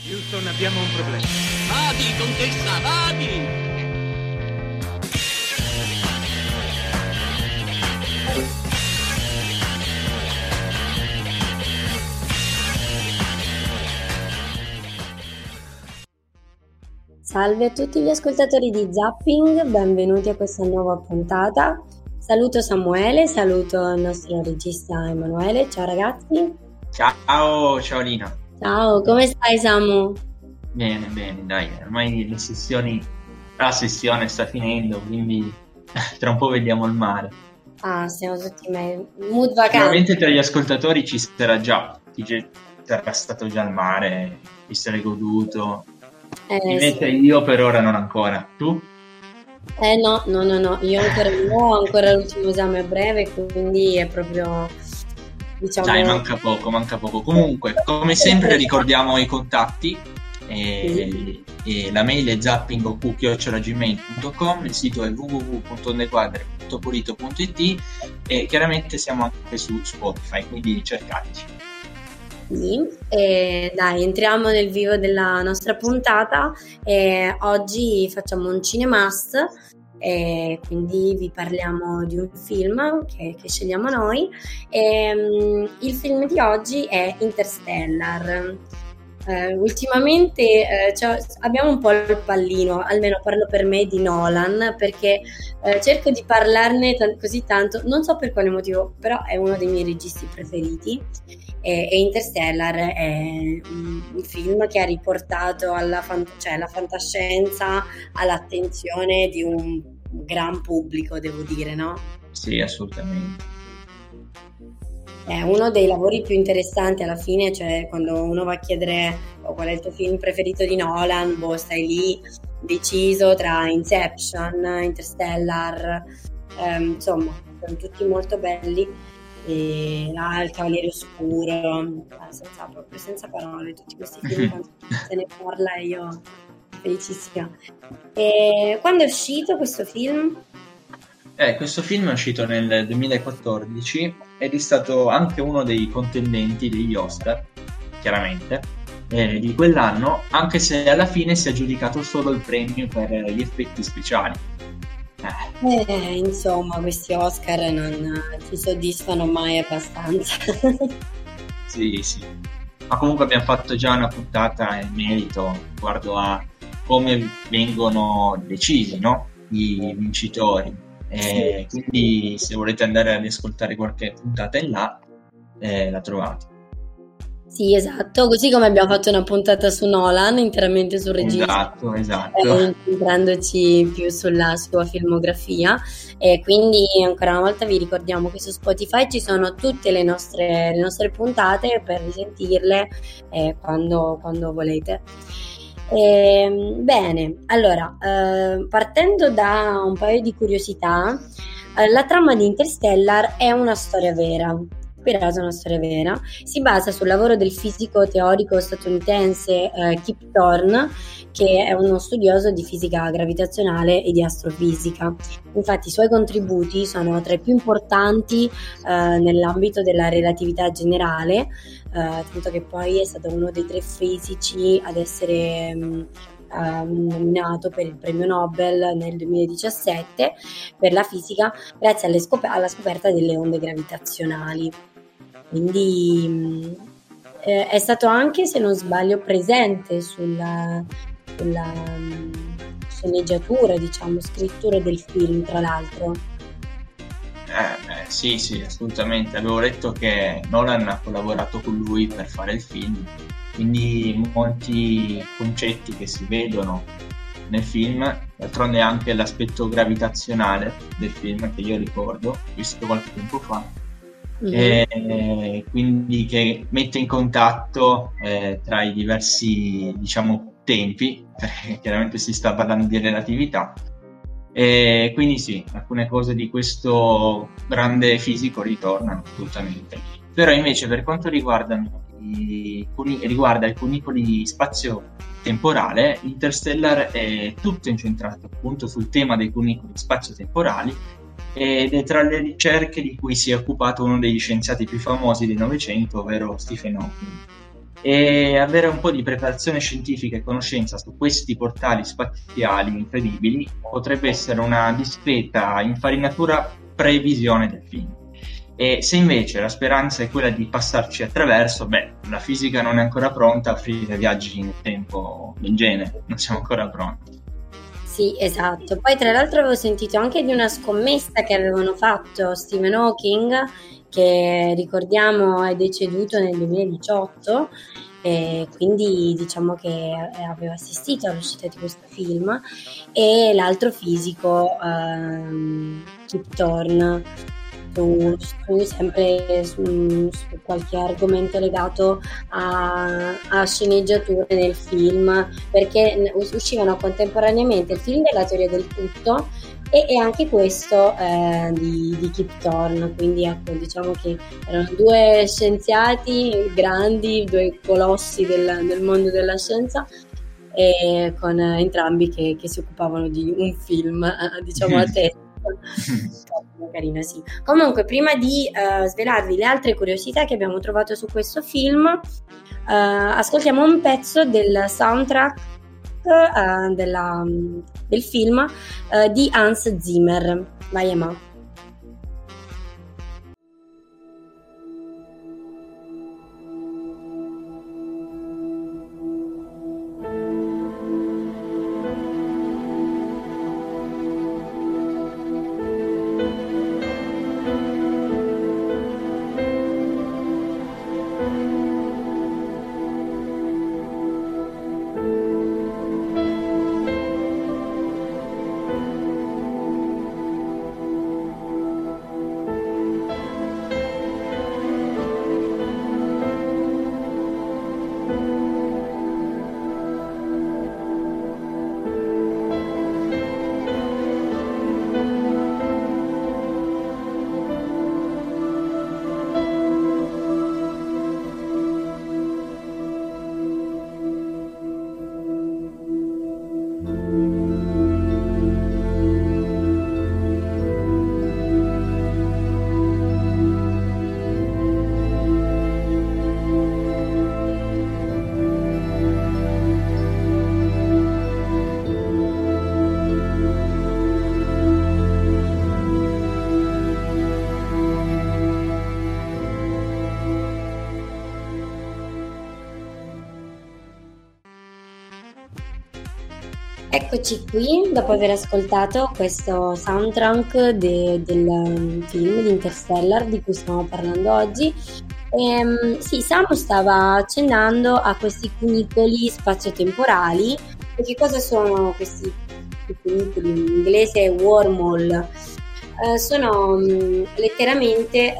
Houston, abbiamo un problema. Vadi, contessa, vadi! Salve a tutti gli ascoltatori di Zapping, benvenuti a questa nuova puntata. Saluto Samuele, saluto il nostro regista Emanuele. Ciao ragazzi. Ciao Lina. Ciao, come stai Samu? Bene, dai, ormai la sessione sta finendo, quindi tra un po' vediamo il mare. Ah, siamo tutti mood vacanza. Sicuramente tra gli ascoltatori ci sarà già, chi sarà stato già al mare, chi se l'è goduto. Invece sì. Io per ora non ancora. Tu? No, io ho ancora l'ultimo esame a breve, quindi è proprio, diciamo... Dai, manca poco. Comunque, come sempre ricordiamo i contatti, e la mail è zappingoq@gmail.com, il sito è www.ondequadre.pulito.it e chiaramente siamo anche su Spotify, quindi cercateci. Sì, dai, entriamo nel vivo della nostra puntata. Oggi facciamo un cinemast, quindi vi parliamo di un film che scegliamo noi. Il film di oggi è Interstellar. Ultimamente abbiamo un po' il pallino, almeno parlo per me, di Nolan, perché cerco di parlarne così tanto, non so per quale motivo, però è uno dei miei registi preferiti. E Interstellar è un film che ha riportato la fantascienza all'attenzione di un gran pubblico, devo dire, no? Sì, assolutamente. È uno dei lavori più interessanti alla fine, cioè quando uno va a chiedere qual è il tuo film preferito di Nolan, stai lì deciso tra Inception, Interstellar, insomma, sono tutti molto belli. E il Cavaliere Oscuro, senza parole, tutti questi film, quando se ne parla io felicissima. E quando è uscito questo film? Questo film è uscito nel 2014 ed è stato anche uno dei contendenti degli Oscar, chiaramente, di quell'anno, anche se alla fine si è aggiudicato solo il premio per gli effetti speciali. Insomma, questi Oscar non ci soddisfano mai abbastanza. Sì, ma comunque abbiamo fatto già una puntata in merito riguardo a come vengono decisi, no? I vincitori. Sì. Quindi se volete andare ad ascoltare qualche puntata in là, la trovate. Sì, esatto, così come abbiamo fatto una puntata su Nolan, interamente sul regista, esatto. Concentrandoci più sulla sua filmografia, e quindi ancora una volta vi ricordiamo che su Spotify ci sono tutte le nostre puntate per risentirle quando volete. Bene, allora, partendo da un paio di curiosità, la trama di Interstellar è una storia vera. Si basa sul lavoro del fisico teorico statunitense Kip Thorne, che è uno studioso di fisica gravitazionale e di astrofisica. Infatti i suoi contributi sono tra i più importanti nell'ambito della relatività generale, tanto che poi è stato uno dei 3 fisici ad essere nominato per il premio Nobel nel 2017 per la fisica, grazie alla scoperta delle onde gravitazionali. Quindi è stato anche, se non sbaglio, presente sulla sceneggiatura, diciamo, scrittura del film, tra l'altro. Sì, assolutamente. Avevo letto che Nolan ha collaborato con lui per fare il film, quindi molti concetti che si vedono nel film, d'altronde anche l'aspetto gravitazionale del film, che io ricordo, visto qualche tempo fa, quindi che mette in contatto tra i diversi, diciamo, tempi, perché chiaramente si sta parlando di relatività, e quindi sì, alcune cose di questo grande fisico ritornano assolutamente. Però invece per quanto riguarda i cunicoli spazio-temporale, Interstellar è tutto incentrato appunto sul tema dei cunicoli spazio-temporali, ed è tra le ricerche di cui si è occupato uno degli scienziati più famosi del Novecento, ovvero Stephen Hawking. e avere un po' di preparazione scientifica e conoscenza su questi portali spaziali incredibili potrebbe essere una discreta infarinatura previsione del film. E se invece la speranza è quella di passarci attraverso, la fisica non è ancora pronta a offrire viaggi nel tempo del genere, non siamo ancora pronti. Sì, esatto. Poi tra l'altro avevo sentito anche di una scommessa che avevano fatto Stephen Hawking, che ricordiamo è deceduto nel 2018, e quindi diciamo che aveva assistito all'uscita di questo film, e l'altro fisico, Kip Thorne, sempre su qualche argomento legato a sceneggiature del film, perché uscivano contemporaneamente il film della teoria del tutto e anche questo di Kip Thorne, quindi ecco, diciamo che erano due scienziati grandi, due colossi del mondo della scienza, e con entrambi che si occupavano di un film, diciamo a testa. Carina, sì. Comunque, prima di svelarvi le altre curiosità che abbiamo trovato su questo film, ascoltiamo un pezzo del soundtrack del film di Hans Zimmer. Vai, Emma. Eccoci qui, dopo aver ascoltato questo soundtrack del film di Interstellar di cui stiamo parlando oggi. Sì, Samu stava accennando a questi cunicoli spazio-temporali. E che cosa sono questi cunicoli? In inglese wormhole. Sono letteralmente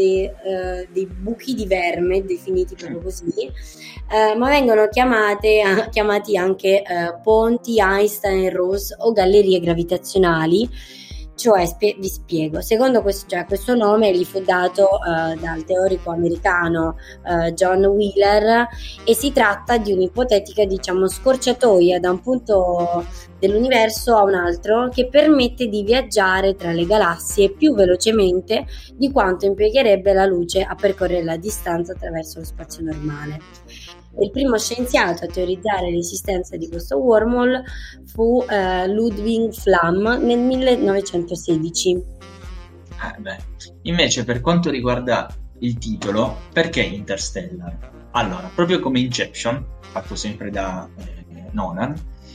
dei buchi di verme, definiti proprio così, ma vengono chiamati anche ponti Einstein-Rosse o gallerie gravitazionali. Cioè, vi spiego, secondo questo nome gli fu dato dal teorico americano John Wheeler, e si tratta di un'ipotetica, diciamo, scorciatoia da un punto dell'universo a un altro che permette di viaggiare tra le galassie più velocemente di quanto impiegherebbe la luce a percorrere la distanza attraverso lo spazio normale. Il primo scienziato a teorizzare l'esistenza di questo wormhole fu Ludwig Flamm nel 1916. Invece, per quanto riguarda il titolo, perché Interstellar? Allora, proprio come Inception, fatto sempre da Nolan,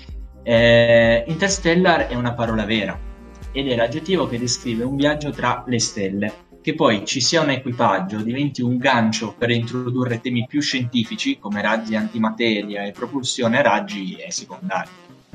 Interstellar è una parola vera ed è l'aggettivo che descrive un viaggio tra le stelle. Che poi ci sia un equipaggio, diventi un gancio per introdurre temi più scientifici come razzi antimateria e propulsione a raggi è secondario.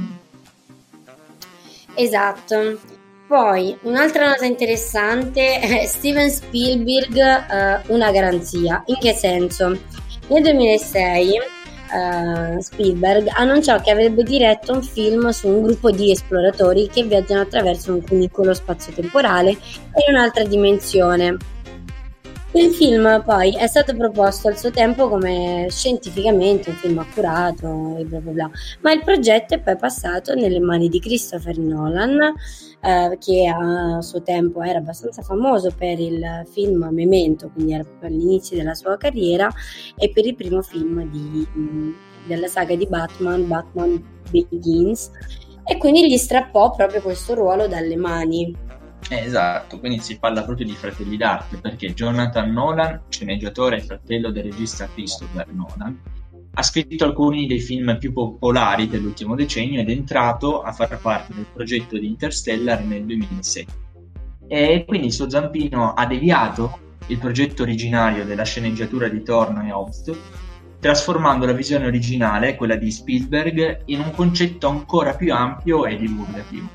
Esatto. Poi un'altra nota interessante è Steven Spielberg, una garanzia. In che senso? Nel 2006 Spielberg annunciò che avrebbe diretto un film su un gruppo di esploratori che viaggiano attraverso un cunicolo spazio-temporale in un'altra dimensione. Il film poi è stato proposto al suo tempo come scientificamente un film accurato e bla bla bla, ma il progetto è poi passato nelle mani di Christopher Nolan, che a suo tempo era abbastanza famoso per il film Memento, quindi era proprio all'inizio della sua carriera, e per il primo film della saga di Batman Begins, e quindi gli strappò proprio questo ruolo dalle mani. Esatto, quindi si parla proprio di fratelli d'arte, perché Jonathan Nolan, sceneggiatore e fratello del regista Christopher Nolan, ha scritto alcuni dei film più popolari dell'ultimo decennio ed è entrato a far parte del progetto di Interstellar nel 2006. E quindi il suo zampino ha deviato il progetto originario della sceneggiatura di Thor e Hobbs, trasformando la visione originale, quella di Spielberg, in un concetto ancora più ampio e divulgativo.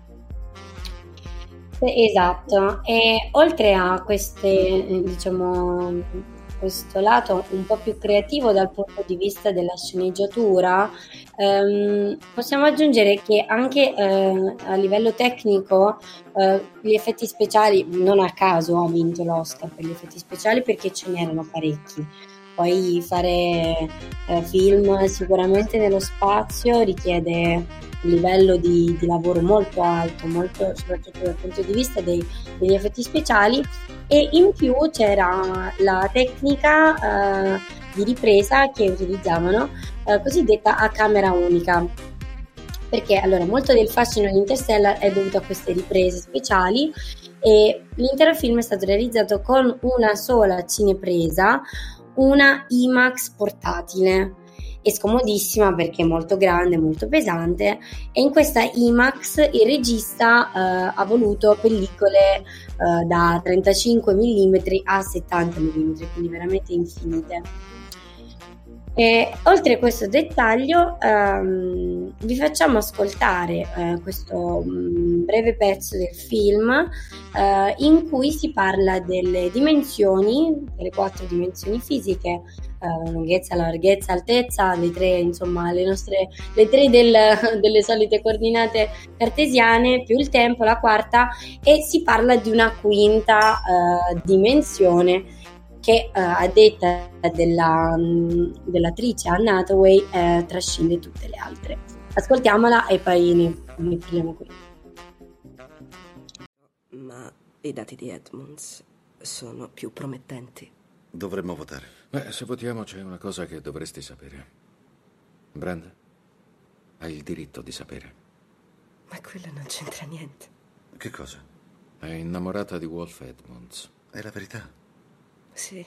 Esatto, e oltre a queste, diciamo, questo lato un po' più creativo dal punto di vista della sceneggiatura, possiamo aggiungere che anche a livello tecnico gli effetti speciali, non a caso ha vinto l'Oscar per gli effetti speciali, perché ce n'erano parecchi. Poi fare film sicuramente nello spazio richiede un livello di lavoro molto alto, molto, soprattutto dal punto di vista degli effetti speciali, e in più c'era la tecnica di ripresa che utilizzavano, cosiddetta a camera unica. Perché allora molto del fascino di Interstellar è dovuto a queste riprese speciali, e l'intero film è stato realizzato con una sola cinepresa, una IMAX portatile, e scomodissima perché è molto grande, molto pesante, e in questa IMAX il regista ha voluto pellicole da 35 mm a 70 mm, quindi veramente infinite. E oltre a questo dettaglio, vi facciamo ascoltare questo breve pezzo del film in cui si parla delle dimensioni, delle 4 dimensioni fisiche, lunghezza, larghezza, altezza, le 3, insomma, le 3 delle solite coordinate cartesiane, più il tempo, la quarta, e si parla di una quinta dimensione che a detta dell'attrice Anne Hathaway trascende tutte le altre. Ascoltiamola e poi ne parliamo qui. Ma i dati di Edmonds sono più promettenti. Dovremmo votare. Beh, se votiamo c'è una cosa che dovresti sapere. Brand, hai il diritto di sapere. Ma quello non c'entra niente. Che cosa? È innamorata di Wolf Edmonds. È la verità. Sì.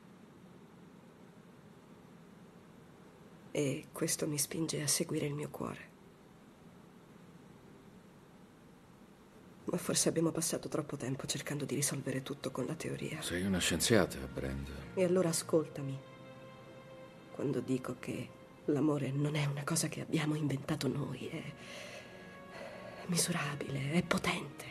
E questo mi spinge a seguire il mio cuore. Ma forse abbiamo passato troppo tempo cercando di risolvere tutto con la teoria. Sei una scienziata, Brand. E allora ascoltami. Quando dico che l'amore non è una cosa che abbiamo inventato noi, è misurabile, è potente.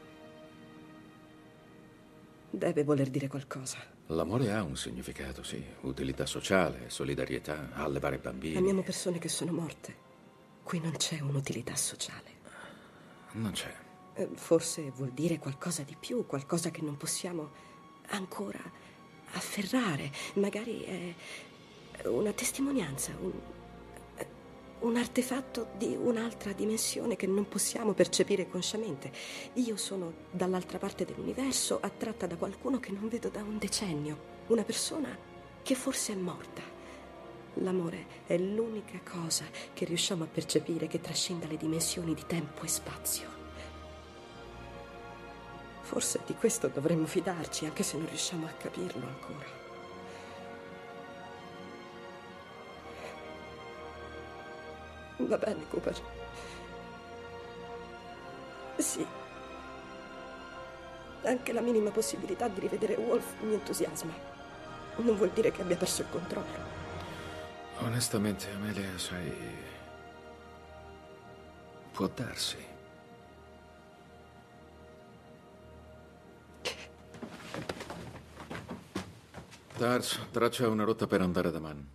Deve voler dire qualcosa. L'amore ha un significato, sì. Utilità sociale, solidarietà, allevare bambini. Amiamo persone che sono morte. Qui non c'è un'utilità sociale. Non c'è. Forse vuol dire qualcosa di più, qualcosa che non possiamo ancora afferrare. Magari è una testimonianza, un artefatto di un'altra dimensione che non possiamo percepire consciamente. Io sono dall'altra parte dell'universo, attratta da qualcuno che non vedo da un decennio, una persona che forse è morta. L'amore è l'unica cosa che riusciamo a percepire che trascenda le dimensioni di tempo e spazio. Forse di questo dovremmo fidarci, anche se non riusciamo a capirlo ancora. Va bene, Cooper. Sì. Anche la minima possibilità di rivedere Wolf mi entusiasma. Non vuol dire che abbia perso il controllo. Onestamente, Amelia, sai... può darsi. Tars, traccia una rotta per andare da Man.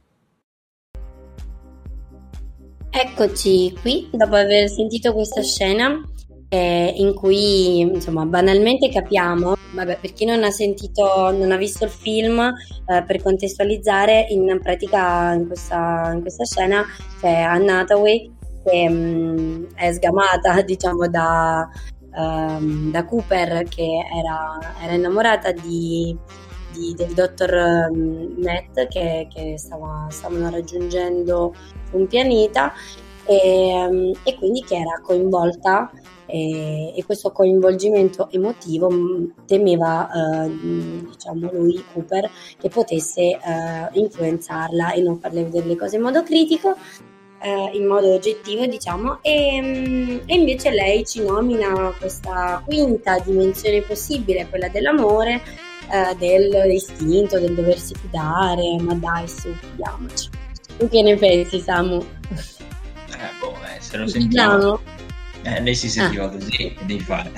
Eccoci qui, dopo aver sentito questa scena in cui, insomma, banalmente capiamo vabbè, per chi non ha visto il film, per contestualizzare, in pratica in questa scena c'è Anne Hathaway che è sgamata, diciamo, da Cooper, che era innamorata del dottor Matt, che stavano raggiungendo un pianeta, e quindi che era coinvolta, e questo coinvolgimento emotivo temeva, diciamo, lui, Cooper, che potesse influenzarla e non farle vedere le cose in modo critico, in modo oggettivo, diciamo, e invece lei ci nomina questa quinta dimensione possibile, quella dell'amore, dell'istinto, del doversi fidare. Ma dai, su, fidiamoci. Tu che ne pensi, Samu? Se lo sentiamo. Fidiamo? Lei si sentiva così, devi fare.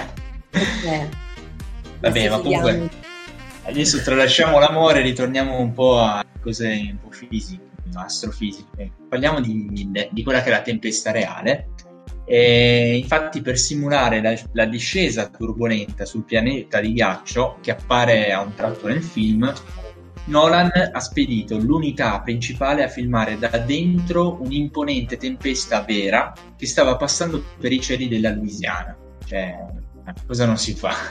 Vabbè, ma comunque adesso tralasciamo l'amore, ritorniamo un po' a cose un po' fisiche, astrofisiche. Parliamo di quella che è la tempesta reale. E infatti, per simulare la discesa turbolenta sul pianeta di ghiaccio che appare a un tratto nel film, Nolan ha spedito l'unità principale a filmare da dentro un'imponente tempesta vera che stava passando per i cieli della Louisiana. Cioè, cosa non si fa?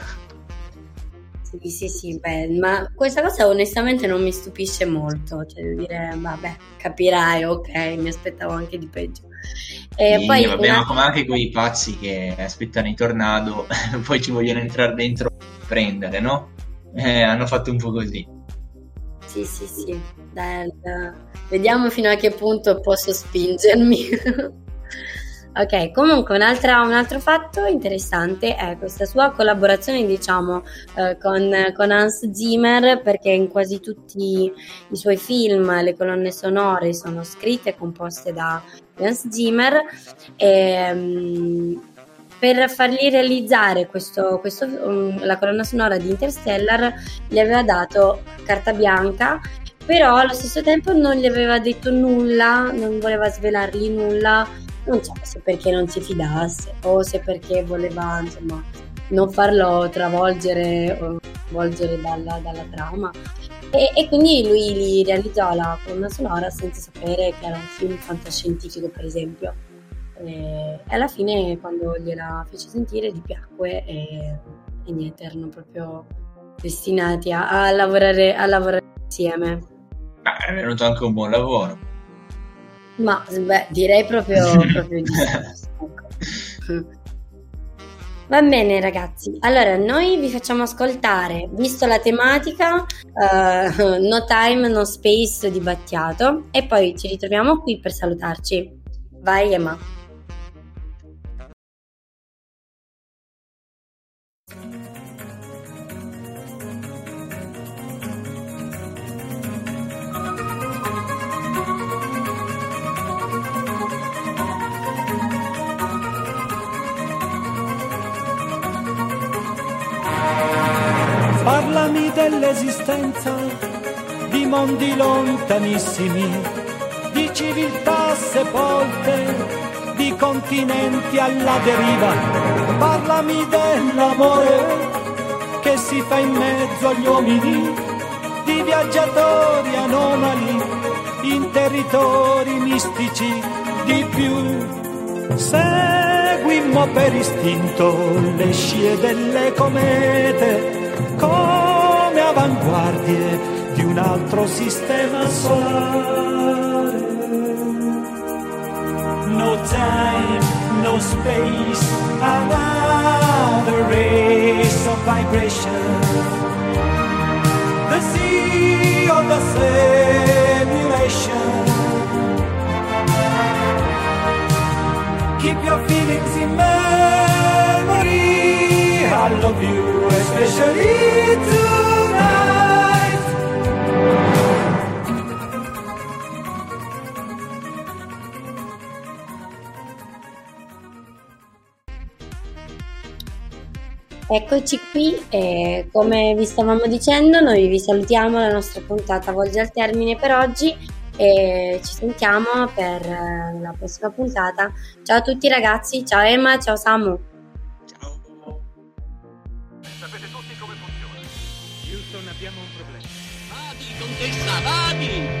Sì, beh, ma questa cosa onestamente non mi stupisce molto, cioè devo dire, vabbè, capirai, ok, mi aspettavo anche di peggio. Sì, poi ma come anche quei pazzi che aspettano i tornado, poi ci vogliono entrare dentro e prendere, no? Hanno fatto un po' così. Sì, dai, vediamo fino a che punto posso spingermi. Ok, comunque un altro fatto interessante è questa sua collaborazione, diciamo, con Hans Zimmer, perché in quasi tutti i suoi film le colonne sonore sono scritte e composte da Hans Zimmer, e per fargli realizzare la colonna sonora di Interstellar gli aveva dato carta bianca, però allo stesso tempo non gli aveva detto nulla, non voleva svelargli nulla. Non so se perché non si fidasse o se perché voleva, insomma, non farlo travolgere o volgere dalla trama, e quindi lui gli realizzò la colonna sonora senza sapere che era un film fantascientifico, per esempio, e alla fine, quando gliela fece sentire, gli piacque, e niente, erano proprio destinati a lavorare insieme. È venuto anche un buon lavoro. Ma beh, direi proprio di sì. Va bene, ragazzi, allora noi vi facciamo ascoltare, visto la tematica, No Time, No Space di Battiato, e poi ci ritroviamo qui per salutarci. Vai, Emma. Parlami dell'esistenza di mondi lontanissimi, di civiltà sepolte, di continenti alla deriva. Parlami dell'amore che si fa in mezzo agli uomini, di viaggiatori anomali in territori mistici. Di più, seguimmo per istinto le scie delle comete come avanguardie di un altro sistema solare. No time, no space, another race of vibration. The sea of the simulation. Keep your feelings in memory. I love you, especially tonight. Eccoci qui, e come vi stavamo dicendo, noi vi salutiamo, la nostra puntata volge al termine per oggi e ci sentiamo per la prossima puntata. Ciao a tutti ragazzi, ciao Emma, ciao Samu. Ciao. Sapete tutti come Abbiamo un problema. Vadi, contessa, vadi!